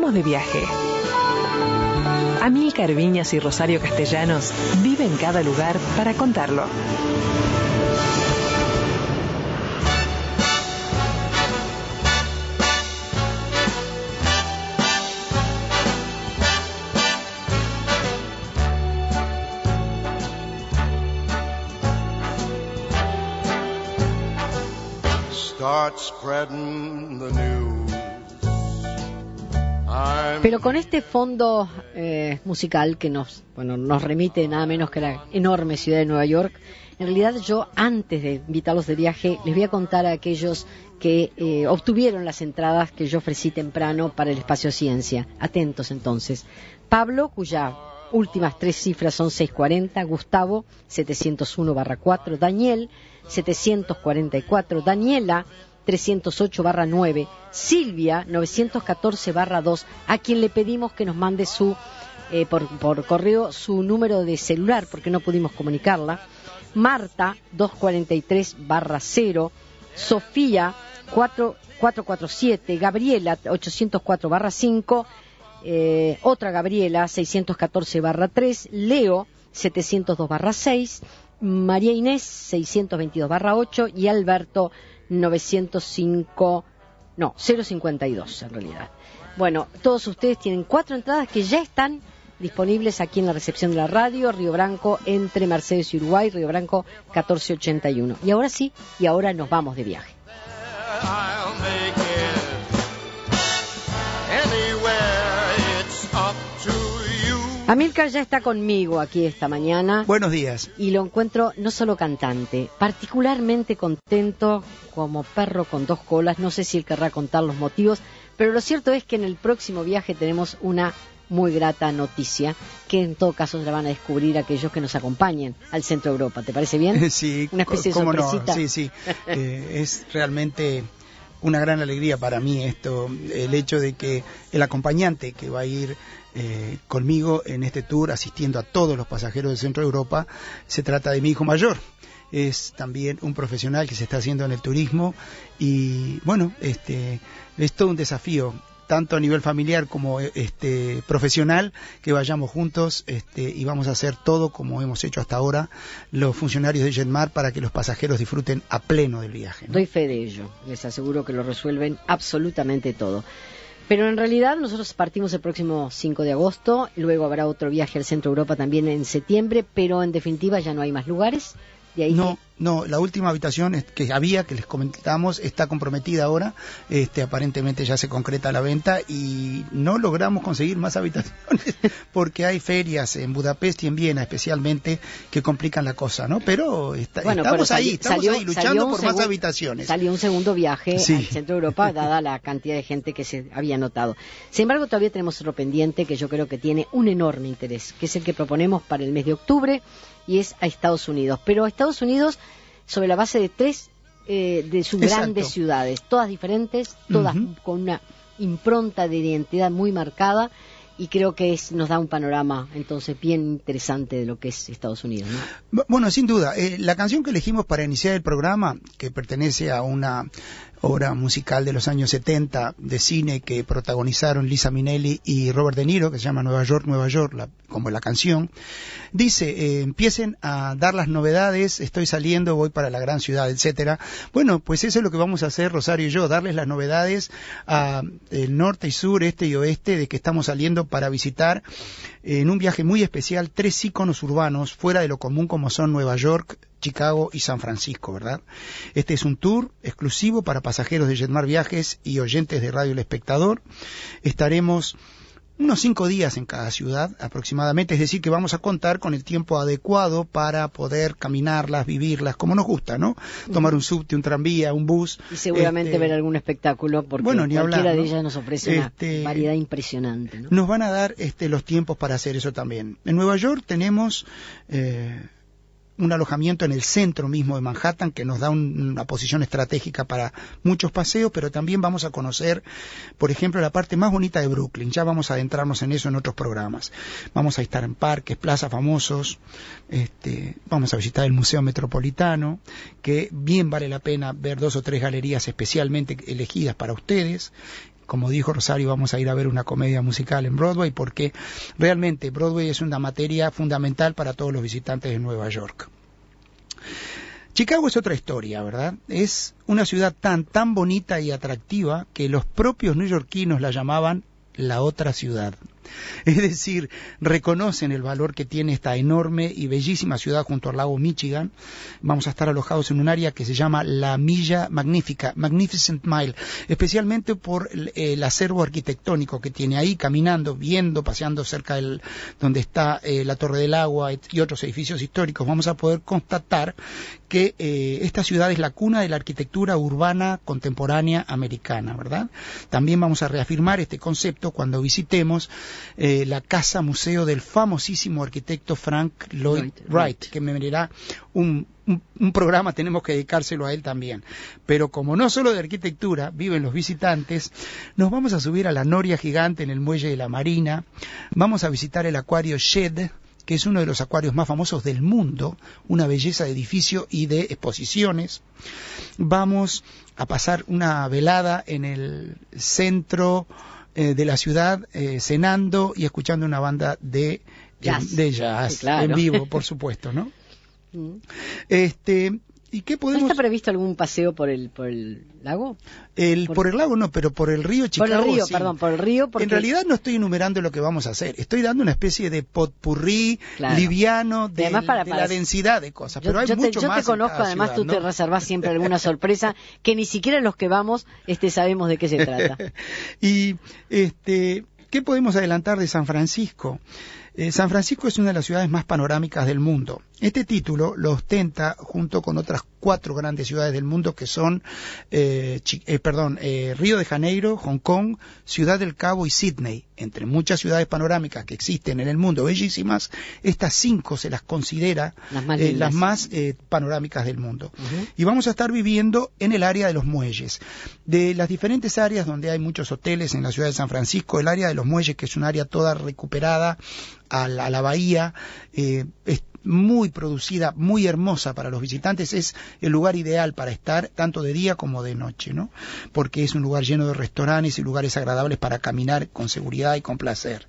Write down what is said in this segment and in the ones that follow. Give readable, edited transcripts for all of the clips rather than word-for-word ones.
vamos de viaje. Amílcar Viñas y Rosario Castellanos viven cada lugar para contarlo. Pero con este fondo musical que nos remite nada menos que a la enorme ciudad de Nueva York, en realidad yo, antes de invitarlos de viaje, les voy a contar a aquellos que obtuvieron las entradas que yo ofrecí temprano para el Espacio Ciencia. Atentos entonces. Pablo, cuya últimas 3 cifras son 640, Gustavo 701/4, Daniel 744, Daniela 308/9, Silvia 914/2, a quien le pedimos que nos mande por correo su número de celular porque no pudimos comunicarla, Marta 243/0, Sofía 447, Gabriela 804/5, otra Gabriela 614/3, Leo 702/6, María Inés 622/8 y Alberto 052 en realidad. Bueno, todos ustedes tienen 4 entradas que ya están disponibles aquí en la recepción de la radio, Río Branco, entre Mercedes y Uruguay, Río Branco 1481. Y ahora sí, ahora nos vamos de viaje. Amílcar ya está conmigo aquí esta mañana. Buenos días. Y lo encuentro no solo cantante, particularmente contento, como perro con 2 colas. No sé si él querrá contar los motivos, pero lo cierto es que en el próximo viaje tenemos una muy grata noticia, que en todo caso la van a descubrir aquellos que nos acompañen al Centro Europa. ¿Te parece bien? Sí. Una especie de sorpresita. No? Sí. Es realmente una gran alegría para mí esto, el hecho de que el acompañante que va a ir conmigo en este tour, asistiendo a todos los pasajeros del Centro de Europa, se trata de mi hijo mayor. Es también un profesional que se está haciendo en el turismo y bueno, es todo un desafío, tanto a nivel familiar como profesional, que vayamos juntos y vamos a hacer todo como hemos hecho hasta ahora los funcionarios de Jetmar para que los pasajeros disfruten a pleno del viaje, ¿no? Doy fe de ello, les aseguro que lo resuelven absolutamente todo. Pero en realidad nosotros partimos el próximo 5 de agosto, luego habrá otro viaje al Centro Europa también en septiembre, pero en definitiva ya no hay más lugares. De ahí No, la última habitación que había, que les comentamos, está comprometida ahora, aparentemente ya se concreta la venta y no logramos conseguir más habitaciones porque hay ferias en Budapest y en Viena especialmente que complican la cosa, ¿no? Pero estamos ahí luchando por más habitaciones. Salió un segundo viaje al Centro Europa dada la cantidad de gente que se había anotado. Sin embargo, todavía tenemos otro pendiente que yo creo que tiene un enorme interés, que es el que proponemos para el mes de octubre, y es a Estados Unidos. Pero a Estados Unidos sobre la base de 3 de sus grandes ciudades, todas diferentes, todas con una impronta de identidad muy marcada, y creo que nos da un panorama entonces bien interesante de lo que es Estados Unidos, ¿no? Bueno, sin duda, la canción que elegimos para iniciar el programa, que pertenece a una obra musical de los años 70 de cine que protagonizaron Liza Minnelli y Robert De Niro, que se llama Nueva York, como la canción, dice, empiecen a dar las novedades, estoy saliendo, voy para la gran ciudad, etcétera. Bueno, pues eso es lo que vamos a hacer Rosario y yo, darles las novedades a el norte y sur, este y oeste, de que estamos saliendo para visitar en un viaje muy especial 3 íconos urbanos fuera de lo común, como son Nueva York, Chicago y San Francisco, ¿verdad? Este es un tour exclusivo para pasajeros de Jetmar Viajes y oyentes de Radio El Espectador. Estaremos unos 5 días en cada ciudad aproximadamente, es decir, que vamos a contar con el tiempo adecuado para poder caminarlas, vivirlas, como nos gusta, ¿no? Tomar un subte, un tranvía, un bus. Y seguramente ver algún espectáculo, porque cualquiera de ellas nos ofrece una variedad impresionante, ¿no? Nos van a dar los tiempos para hacer eso también. En Nueva York tenemos un alojamiento en el centro mismo de Manhattan que nos da una posición estratégica para muchos paseos, pero también vamos a conocer, por ejemplo, la parte más bonita de Brooklyn. Ya vamos a adentrarnos en eso en otros programas. Vamos a estar en parques, plazas famosos, vamos a visitar el Museo Metropolitano, que bien vale la pena ver 2 o 3 galerías especialmente elegidas para ustedes, como dijo Rosario, vamos a ir a ver una comedia musical en Broadway, porque realmente Broadway es una materia fundamental para todos los visitantes de Nueva York. Chicago es otra historia, ¿verdad? Es una ciudad tan bonita y atractiva que los propios neoyorquinos la llamaban la otra ciudad. Es decir, reconocen el valor que tiene esta enorme y bellísima ciudad junto al lago Michigan. Vamos a estar alojados en un área que se llama la Milla Magnífica, Magnificent Mile, especialmente por el acervo arquitectónico que tiene ahí, caminando, viendo, paseando cerca del donde está la Torre del Agua y otros edificios históricos. Vamos a poder constatar que esta ciudad es la cuna de la arquitectura urbana contemporánea americana, ¿verdad? También vamos a reafirmar este concepto cuando visitemos la casa museo del famosísimo arquitecto Frank Lloyd Wright, que me merecerá un programa, tenemos que dedicárselo a él también. Pero como no solo de arquitectura viven los visitantes, nos vamos a subir a la noria gigante en el muelle de la Marina, vamos a visitar el acuario Shedd, que es uno de los acuarios más famosos del mundo, una belleza de edificio y de exposiciones. Vamos a pasar una velada en el centro de la ciudad, cenando y escuchando una banda de jazz, sí, claro, en vivo, por supuesto, ¿no? ¿Y qué podemos? ¿No está previsto algún paseo por el lago? Por el lago no, pero por el río Chicago. Por el río, sí. Perdón, por el río. Porque... En realidad no estoy enumerando lo que vamos a hacer. Estoy dando una especie de potpurrí, claro, liviano de la densidad de cosas. Pero hay mucho más. Yo te conozco, además ciudad, tú te reservas siempre alguna sorpresa que ni siquiera los que vamos sabemos de qué se trata. Y ¿qué podemos adelantar de San Francisco? San Francisco es una de las ciudades más panorámicas del mundo. Este título lo ostenta junto con otras 4 grandes ciudades del mundo que son Río de Janeiro, Hong Kong, Ciudad del Cabo y Sydney. Entre muchas ciudades panorámicas que existen en el mundo, bellísimas, estas 5 se las considera las más panorámicas del mundo. Y vamos a estar viviendo en el área de los muelles. De las diferentes áreas donde hay muchos hoteles en la ciudad de San Francisco, el área de los muelles, que es un área toda recuperada a la bahía, es muy producida, muy hermosa para los visitantes, es el lugar ideal para estar tanto de día como de noche, ¿no? Porque es un lugar lleno de restaurantes y lugares agradables para caminar con seguridad y con placer.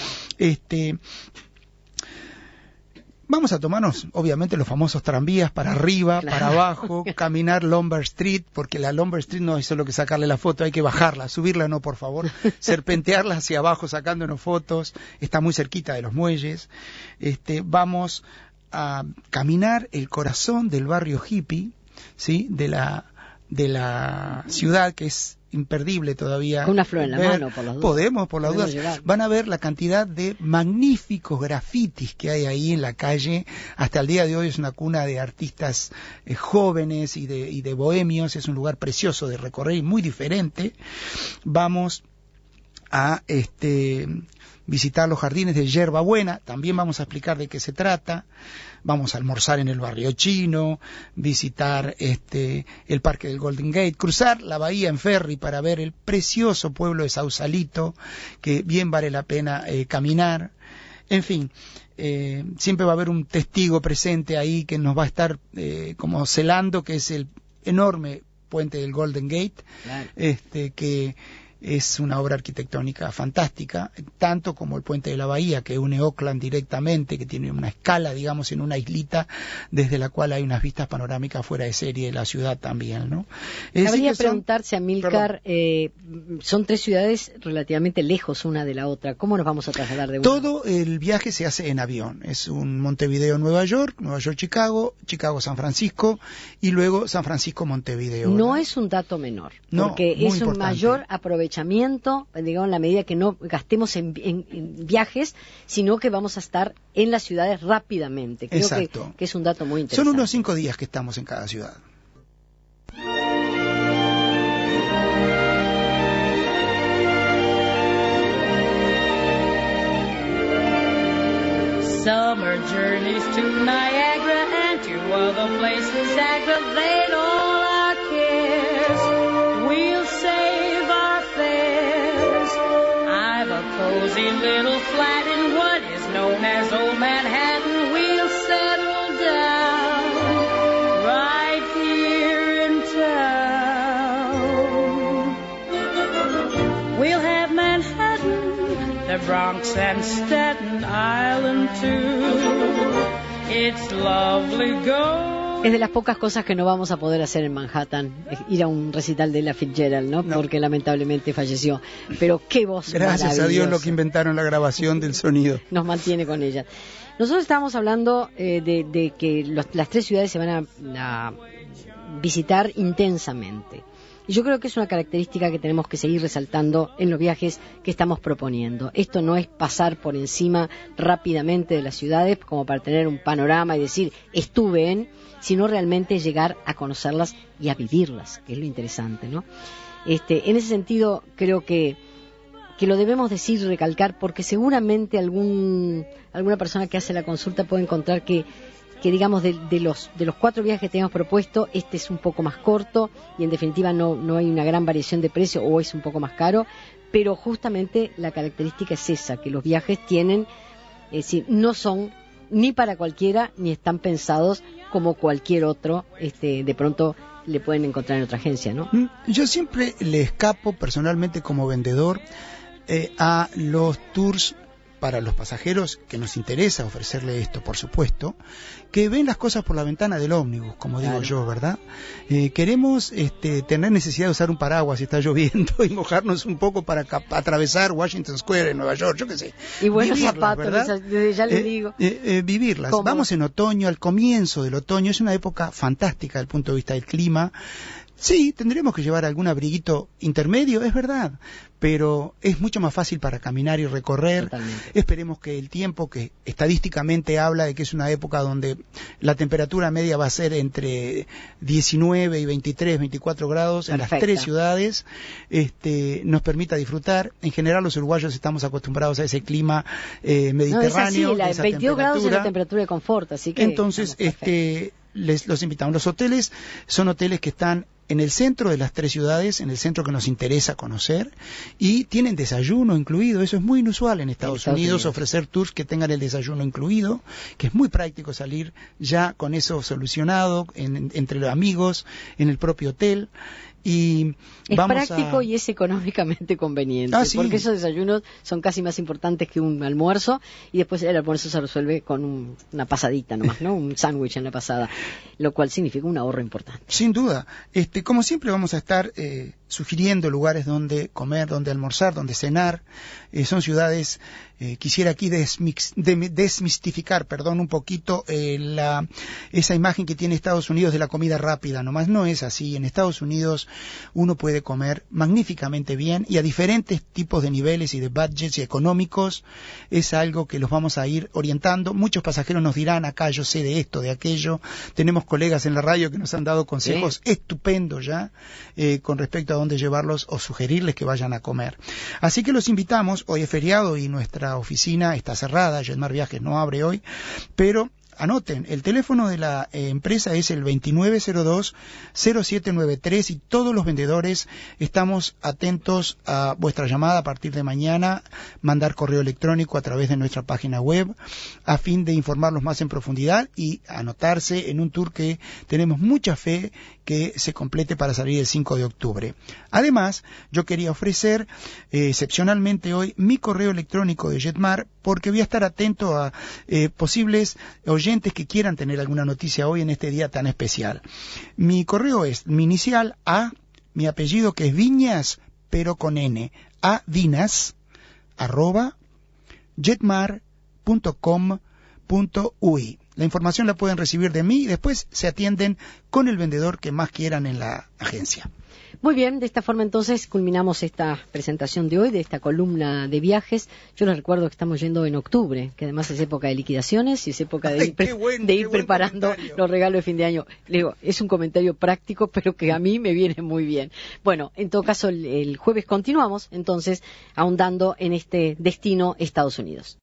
Vamos a tomarnos, obviamente, los famosos tranvías para arriba, claro, para abajo, caminar Lombard Street, porque la Lombard Street no es solo que sacarle la foto, hay que bajarla, subirla no, por favor, serpentearla hacia abajo sacándonos fotos, está muy cerquita de los muelles. Vamos a caminar el corazón del barrio hippie, ¿sí? de la ciudad, que es imperdible todavía. Con una flor en la mano, por las dudas. Podemos, por las dudas. Van a ver la cantidad de magníficos grafitis que hay ahí en la calle. Hasta el día de hoy es una cuna de artistas jóvenes y de bohemios. Es un lugar precioso de recorrer y muy diferente. Vamos a visitar los jardines de Yerba Buena. También vamos a explicar de qué se trata. Vamos a almorzar en el barrio chino, visitar el parque del Golden Gate, cruzar la bahía en ferry para ver el precioso pueblo de Sausalito, que bien vale la pena caminar. En fin, siempre va a haber un testigo presente ahí que nos va a estar como celando, que es el enorme puente del Golden Gate, claro, que es una obra arquitectónica fantástica, tanto como el puente de la bahía, que une Oakland directamente, que tiene una escala, digamos, en una islita, desde la cual hay unas vistas panorámicas fuera de serie de la ciudad también, ¿no? Habría preguntarse, Amílcar, son 3 ciudades relativamente lejos una de la otra. ¿Cómo nos vamos a trasladar de una? Todo el viaje se hace en avión. Es un Montevideo-Nueva York, Nueva York-Chicago, Chicago-San Francisco, y luego San Francisco-Montevideo. No es un dato menor, no, porque es un mayor aprovechamiento, digamos, en la medida que no gastemos en viajes, sino que vamos a estar en las ciudades rápidamente. Creo que es un dato muy interesante. Son unos 5 días que estamos en cada ciudad. Summer journeys to Niagara and to other places aggravate all our cares. We'll save our fares. I've a cozy little flat in what is known as Old Manhattan. We'll settle down right here in town. the Bronx and Staten Island too. It's lovely going. Es de las pocas cosas que no vamos a poder hacer en Manhattan, ir a un recital de Ella Fitzgerald, ¿no? Porque lamentablemente falleció. Pero qué voz Gracias a Dios lo que inventaron la grabación del sonido. Nos mantiene con ella. Nosotros estábamos hablando de que las tres ciudades se van a visitar intensamente. Y yo creo que es una característica que tenemos que seguir resaltando en los viajes que estamos proponiendo. Esto no es pasar por encima rápidamente de las ciudades como para tener un panorama y decir estuve en, sino realmente llegar a conocerlas y a vivirlas, que es lo interesante, ¿no? En ese sentido creo que lo debemos decir y recalcar, porque seguramente alguna persona que hace la consulta puede encontrar que digamos de los 4 viajes que teníamos propuesto, este es un poco más corto y en definitiva no hay una gran variación de precio o es un poco más caro, pero justamente la característica es esa, que los viajes tienen, es decir, no son ni para cualquiera ni están pensados como cualquier otro, de pronto le pueden encontrar en otra agencia, ¿no? Yo siempre le escapo personalmente como vendedor a los tours para los pasajeros, que nos interesa ofrecerle esto, por supuesto, que ven las cosas por la ventana del ómnibus, como digo yo, ¿verdad? Queremos tener necesidad de usar un paraguas si está lloviendo y mojarnos un poco para atravesar Washington Square en Nueva York, yo qué sé. Y buenos zapatos, ya les digo. Vivirlas. ¿Cómo? Vamos en otoño, al comienzo del otoño, es una época fantástica desde el punto de vista del clima. Sí, tendremos que llevar algún abriguito intermedio, es verdad, pero es mucho más fácil para caminar y recorrer. Totalmente. Esperemos que el tiempo, que estadísticamente habla de que es una época donde la temperatura media va a ser entre 19 y 23, 24 grados en las 3 ciudades, nos permita disfrutar. En general los uruguayos estamos acostumbrados a ese clima mediterráneo. No, es así, 22 grados es la temperatura de confort, así que... Entonces, los invitamos. Los hoteles son hoteles que están en el centro de las 3 ciudades, en el centro que nos interesa conocer, y tienen desayuno incluido. Eso es muy inusual en Estados Unidos, ofrecer tours que tengan el desayuno incluido, que es muy práctico salir ya con eso solucionado entre los amigos, en el propio hotel. Y es práctico y es económicamente conveniente, porque esos desayunos son casi más importantes que un almuerzo, y después el almuerzo se resuelve con una pasadita nomás, ¿no? Un sándwich en la pasada, lo cual significa un ahorro importante. Sin duda. Como siempre vamos a estar sugiriendo lugares donde comer, donde almorzar, donde cenar. Son ciudades, quisiera aquí desmistificar, un poquito esa imagen que tiene Estados Unidos de la comida rápida. Nomás no es así. En Estados Unidos uno puede comer magníficamente bien y a diferentes tipos de niveles y de budgets y económicos. Es algo que los vamos a ir orientando. Muchos pasajeros nos dirán, acá yo sé de esto, de aquello. Tenemos colegas en la radio que nos han dado consejos estupendos ya con respecto a dónde llevarlos o sugerirles que vayan a comer. Así que los invitamos. Hoy es feriado y nuestra oficina está cerrada. Jetmar Viajes no abre hoy, pero anoten, el teléfono de la empresa es el 2902-0793 y todos los vendedores estamos atentos a vuestra llamada a partir de mañana, mandar correo electrónico a través de nuestra página web a fin de informarlos más en profundidad y anotarse en un tour que tenemos mucha fe que se complete para salir el 5 de octubre. Además, yo quería ofrecer excepcionalmente hoy mi correo electrónico de Jetmar, porque voy a estar atento a posibles oyentes que quieran tener alguna noticia hoy en este día tan especial. Mi correo es mi inicial A, mi apellido que es Viñas, pero con N, avinas, @jetmar.com.uy. La información la pueden recibir de mí y después se atienden con el vendedor que más quieran en la agencia. Muy bien, de esta forma entonces culminamos esta presentación de hoy, de esta columna de viajes. Yo les recuerdo que estamos yendo en octubre, que además es época de liquidaciones y es época de ir preparando los regalos de fin de año. Le digo, es un comentario práctico, pero que a mí me viene muy bien. Bueno, en todo caso, el jueves continuamos entonces ahondando en este destino Estados Unidos.